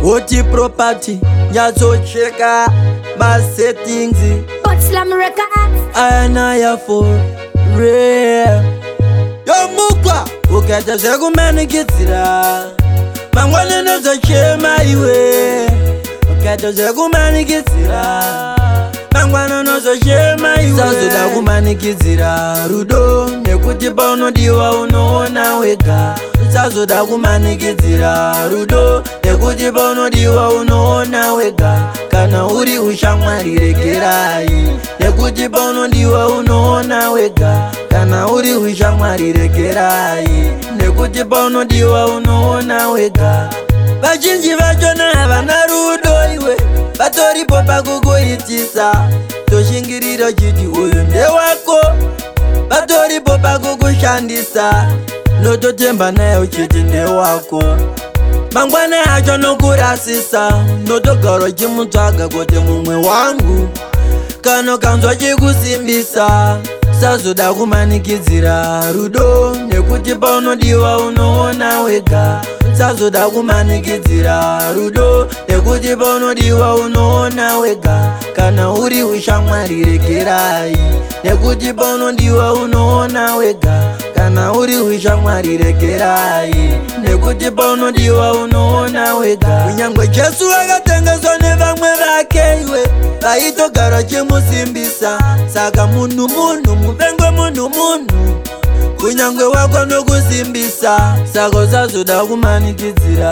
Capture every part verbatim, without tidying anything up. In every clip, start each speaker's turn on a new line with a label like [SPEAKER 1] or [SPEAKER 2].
[SPEAKER 1] Oti property, nyazo cheka, my settings.
[SPEAKER 2] But slam records.
[SPEAKER 1] I know ya for real. Yo mukwa, ukata zegu mani kitira. Mangwana nozo chema iwe. Ukata zegu mani kitira. Mangwana nozo chema iwe. Sazo da kumani kitira. Rudo, nekuti bono diwa unoona weka. Sazo da kumanikizira rudo nekuti bono diwa unoona wega kana uri ushamwari regerai nekuti bono diwa unoona wega kana uri ushamwari regerai nekuti bono diwa unoona wega vazhinji vachona havana rudo iwe vatoripo pakukuitisa toshingirira chiti uyu ndewako vatoripo pakukushandisa nototemba nayo chiti ndewako mangwana acho nokurasisa notogaro chimutsvaga kuti mumwe wangu kano kanzwa chikusimbisa sazoda kumanikidzira rudo nekuti paunodiwa unoona wega sazoda kumanikidzira rudo nekuti paunodiwa unoona wega kana uri ushamwari regerai nekuti paunodiwa unoona wega kana uri ushamwari regerai nekuti paunodiwa unoona wega kunyangwe Jesu akatengeswa nevamwe vake iwe vaitogara chimusimbisa saka munhu munhu muvengo munhu munhu kunyangwe wako nokusimbisa saka usazoda kumanikidzira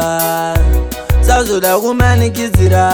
[SPEAKER 1] sazoda kumanikidzira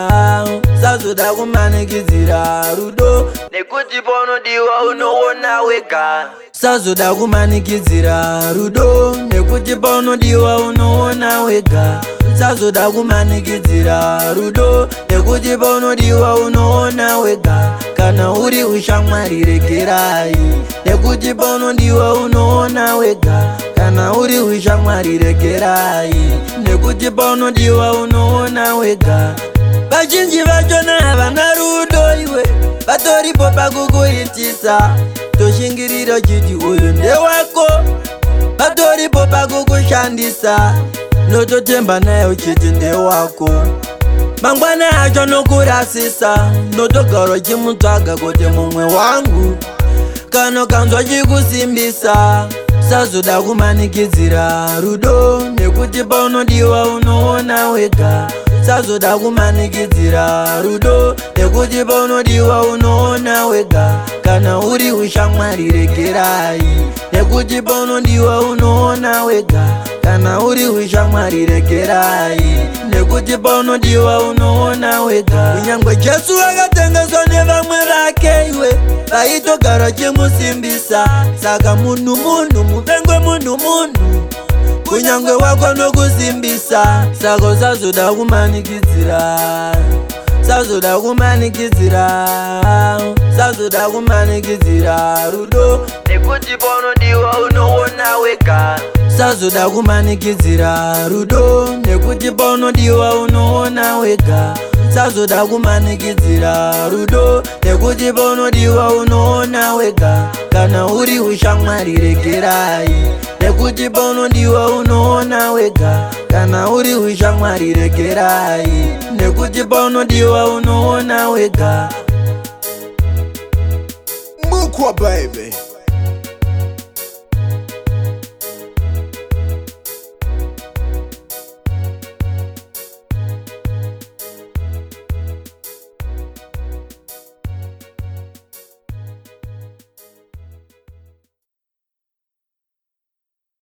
[SPEAKER 1] sazoda kumanikidzira rudo nekuti paunodiwa unoona wega sazoda kumanikidzira rudo nekuti paunodiwa unoona wega sazoda kumanikidzira rudo nekuti paunodiwa unoona wega kana uri ushamwari regerai nekuti paunodiwa unoona wega kana uri ushamwari regerai nekuti paunodiwa unoona wega vazhinji vachona havana rudo iwe vatoripo pakukuitisa toshingirira chiti uyu ndewako vatoripo pakukushandisa nototemba nayo chiti ndewako mangwana acho nokurasisa notogaro chimutsvaga kuti mumwe wangu kano kanzwa chikusimbisa sazoda kumanikidzira rudo nekuti paunodiwa unoona wega sazoda kumanikidzira rudo nekuti paunodiwa unoona wega kana uri ushamwari regerai nekuti paunodiwa unoona wega kana uri ushamwari regerai nekuti paunodiwa unoona wega kunyangwe Jesu akatengeswa nevamwe vake iwe vaitogara chimusimbisa saka munhu munhu muvengo munhu munhu kunyangwe wako nokusimbisa saka usazoda kumanikidzira sazoda kumanikidzira sazoda kumanikidzira rudo nekuti paunodiwa unoona wega sazoda kumanikidzira rudo nekuti paunodiwa unoona wega sazoda kumanikidzira rudo nekuti paunodiwa unoona wega kana uri ushamwari regerai nekuti paunodiwa unoona wega kana uri ushamwari regerai nekuti paunodiwa unoona wega
[SPEAKER 3] Mukwa baby.